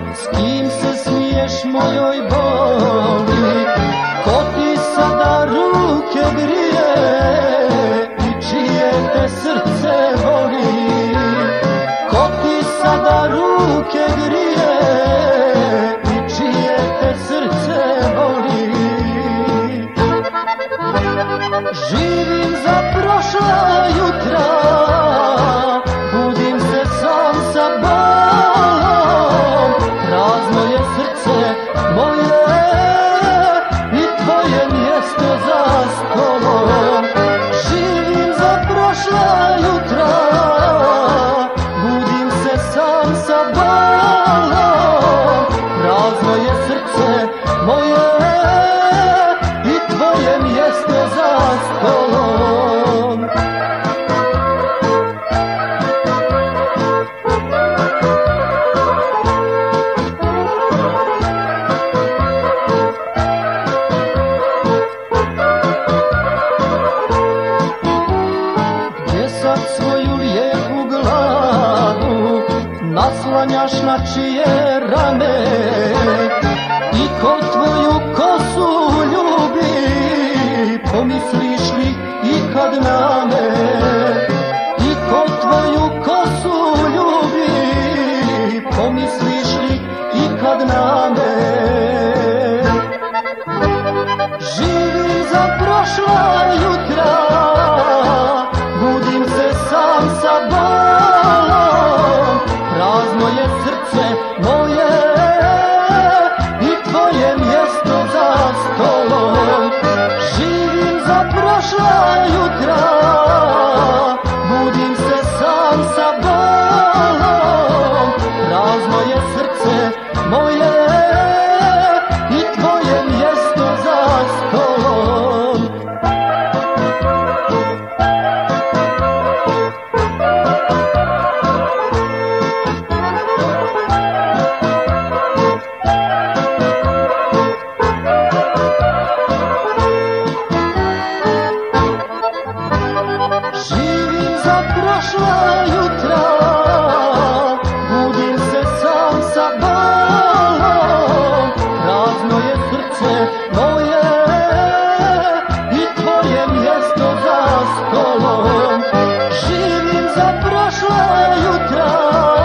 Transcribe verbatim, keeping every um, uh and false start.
S kim se smiješ mojoj boli, ko ti sada ruke grije i čije te srce voli. Ko ti sada ruke grije i čije te srce voli. Živim za prošla jutra, budim se sam sa bolom. Prazno je srce moje i tvoje mjesto za stolom. Živim za prošla jutra, budim se sam sa bolom. Prazno je srce moje i tvoje mjesto za stolom. Gdje sad svoju lijepu glavu naslanjaš na čije rane i ko tvoju kosu ljubi, pomisliš li ikad na me? I ko tvoju kosu ljubi, pomisliš li ikad na me? Živim za prošla jutra, budim se sam sa bolom. Prazno je srce moje i tvoje mjesto za stolom. Živim za prošla jutra, budim se sam sa bolom. Prazno je srce moje i tvoje mjesto za stolom. Živim za prošla jutra, budim se sam sa bolom. Prazno je srce moje i tvoje mjesto za stolom. Živim za prošla jutra,